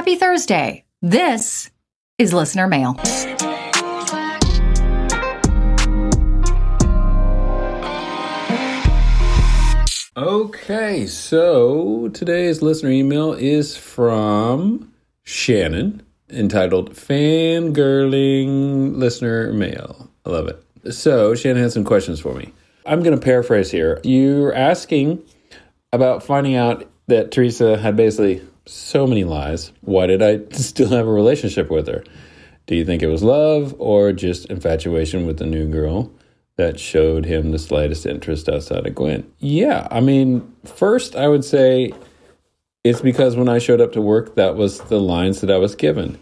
Happy Thursday. This is Listener Mail. Okay, so today's listener email is from Shannon, entitled Fangirling Listener Mail. I love it. So Shannon has some questions for me. I'm going to paraphrase here. You're asking about finding out that Teresa had basically so many lies. Why did I still have a relationship with her? Do you think it was love or just infatuation with the new girl that showed him the slightest interest outside of Gwen? Yeah, I mean, first I would say it's because when I showed up to work, that was the lines that I was given.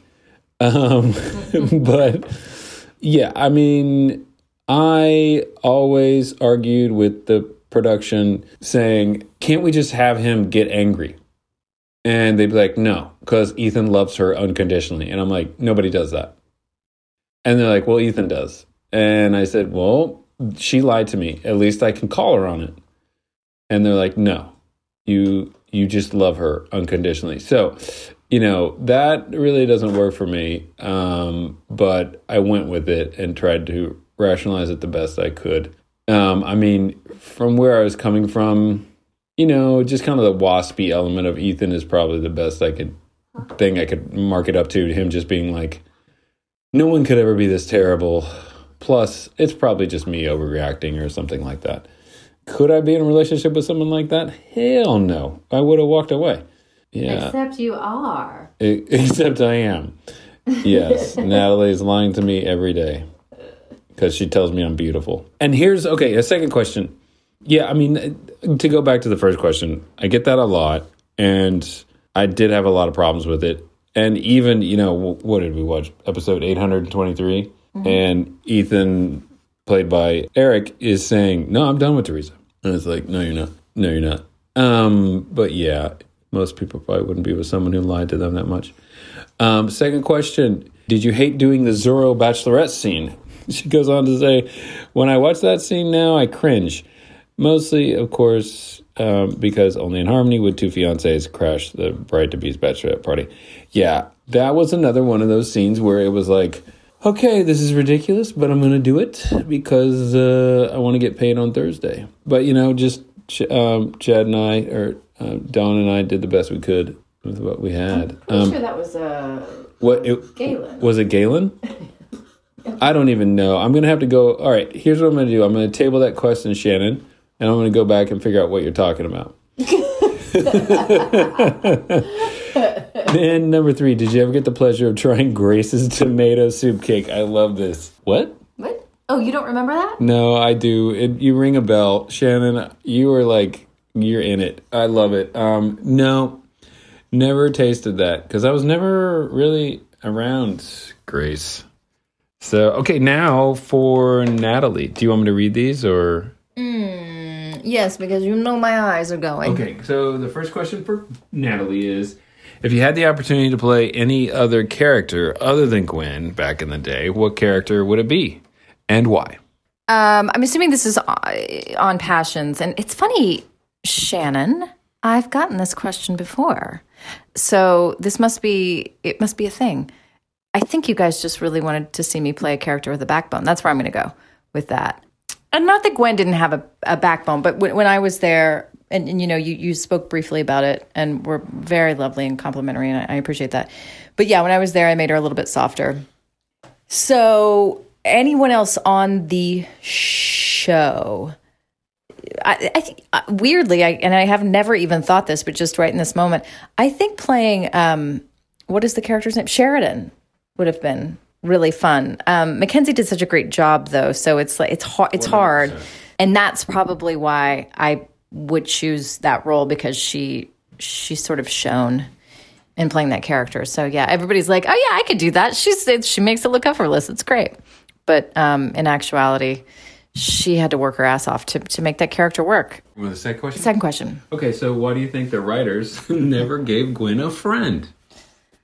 But yeah, I mean, I always argued with the production saying, can't we just have him get angry? And they'd be like, no, because Ethan loves her unconditionally. And I'm like, nobody does that. And they're like, well, Ethan does. And I said, well, she lied to me. At least I can call her on it. And they're like, no, you just love her unconditionally. So, that really doesn't work for me. But I went with it and tried to rationalize it the best I could. I mean, from where I was coming from, just kind of the waspy element of Ethan is probably the best thing I could mark it up to him just being like, no one could ever be this terrible. Plus, it's probably just me overreacting or something like that. Could I be in a relationship with someone like that? Hell no. I would have walked away. Yeah. Except you are. Except I am. Yes. Natalie is lying to me every day because she tells me I'm beautiful. And here's, a second question. Yeah, I mean, to go back to the first question, I get that a lot. And I did have a lot of problems with it. And even, what did we watch? Episode 823. Mm-hmm. And Ethan, played by Eric, is saying, no, I'm done with Teresa. And it's like, no, you're not. No, you're not. But yeah, most people probably wouldn't be with someone who lied to them that much. Second question, did you hate doing the Zorro Bachelorette scene? She goes on to say, when I watch that scene now, I cringe. Mostly, of course, because Only in Harmony with two fiancés crash the bride-to-be's bachelorette party. Yeah, that was another one of those scenes where it was like, okay, this is ridiculous, but I'm going to do it because I want to get paid on Thursday. But, just Chad and I, or Dawn and I, did the best we could with what we had. I'm sure that was Galen. Was it Galen? I don't even know. I'm going to have to go. All right, here's what I'm going to do. I'm going to table that question, Shannon, and I'm going to go back and figure out what you're talking about. And number 3, did you ever get the pleasure of trying Grace's tomato soup cake? I love this. What? What? Oh, you don't remember that? No, I do. You ring a bell. Shannon, you were like, you're in it. I love it. No, never tasted that because I was never really around Grace. So, okay, now for Natalie. Do you want me to read these or? Yes, because my eyes are going. Okay, so the first question for Natalie is, if you had the opportunity to play any other character other than Gwen back in the day, what character would it be and why? I'm assuming this is on Passions. And it's funny, Shannon, I've gotten this question before. So it must be a thing. I think you guys just really wanted to see me play a character with a backbone. That's where I'm going to go with that. And not that Gwen didn't have a backbone, but when I was there, and you spoke briefly about it, and were very lovely and complimentary, and I appreciate that. But yeah, when I was there, I made her a little bit softer. So anyone else on the show, I think weirdly, I have never even thought this, but just right in this moment, I think playing what is the character's name? Sheridan would have been really fun. Mackenzie did such a great job, though, so it's hard, and that's probably why I would choose that role, because she's sort of shone in playing that character. So yeah, everybody's like, oh yeah, I could do that. She makes it look effortless. It's great, but in actuality, she had to work her ass off to make that character work. Well, the second question. Second question. Okay, so why do you think the writers never gave Gwen a friend?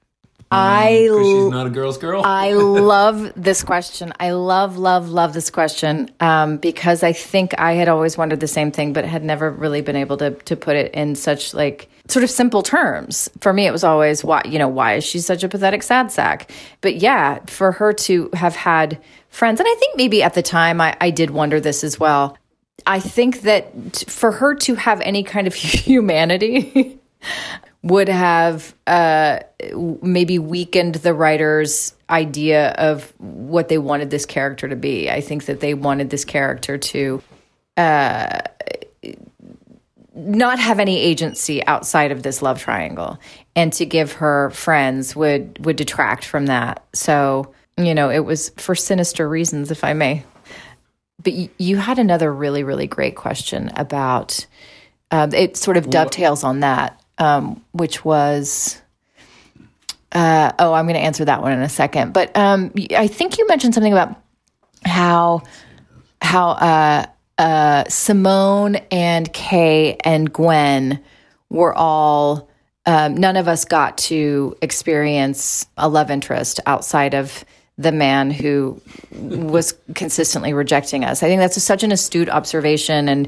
Because she's not a girl's girl? I love this question. I love this question because I think I had always wondered the same thing, but had never really been able to put it in such like sort of simple terms. For me, it was always, why is she such a pathetic sad sack? But yeah, for her to have had friends, and I think maybe at the time I did wonder this as well. I think that for her to have any kind of humanity would have maybe weakened the writer's idea of what they wanted this character to be. I think that they wanted this character to not have any agency outside of this love triangle, and to give her friends would detract from that. So, it was for sinister reasons, if I may. But you had another really, really great question about, it sort of dovetails on that. Which was, I'm going to answer that one in a second. But I think you mentioned something about how Simone and Kay and Gwen were all, none of us got to experience a love interest outside of the man who was consistently rejecting us. I think that's such an astute observation,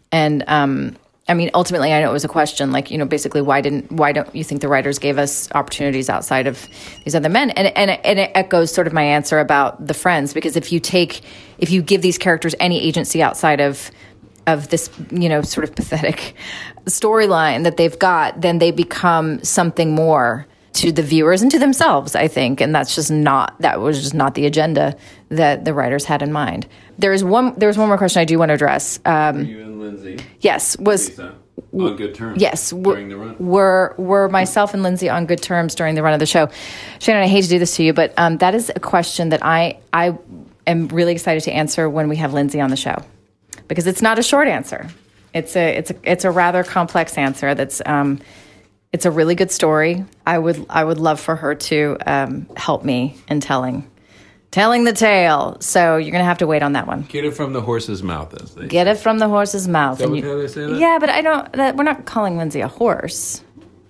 and I mean, ultimately, I know it was a question, like, basically, why don't you think the writers gave us opportunities outside of these other men? And it echoes sort of my answer about the friends, because if you give these characters any agency outside of this, sort of pathetic storyline that they've got, then they become something more to the viewers and to themselves, I think. And that was just not the agenda that the writers had in mind. There's one more question I do want to address. You and Lindsay. Yes. Lisa, on good terms. Yes. During the run. Were myself and Lindsay on good terms during the run of the show? Shannon, I hate to do this to you, but that is a question that I am really excited to answer when we have Lindsay on the show, because it's not a short answer. It's a rather complex answer. That's it's a really good story. I would love for her to help me in telling the tale. So you're going to have to wait on that one. Get it from the horse's mouth, as they Get say. it from the horse's mouth. Is that how they say that? Yeah, but I don't. We're not calling Lindsay a horse.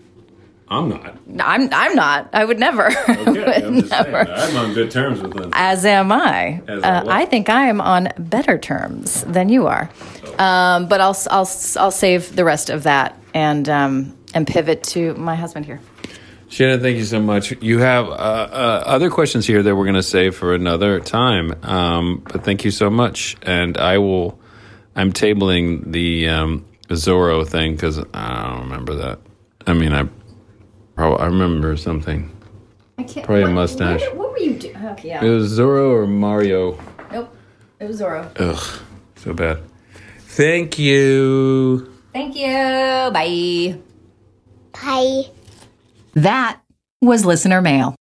I'm not. I'm not. I would never. Okay, I'm just saying. I'm on good terms with Lindsay. As am I. I think I am on better terms than you are. But I'll save the rest of that and pivot to my husband here. Shannon, thank you so much. You have other questions here that we're going to save for another time. But thank you so much. And I'm tabling the Zorro thing because I don't remember that. I mean, I remember something. I can't. Probably a mustache. What were you doing? Okay, yeah. It was Zorro or Mario. Nope. It was Zorro. Ugh, so bad. Thank you. Thank you. Bye. Bye. That was listener mail.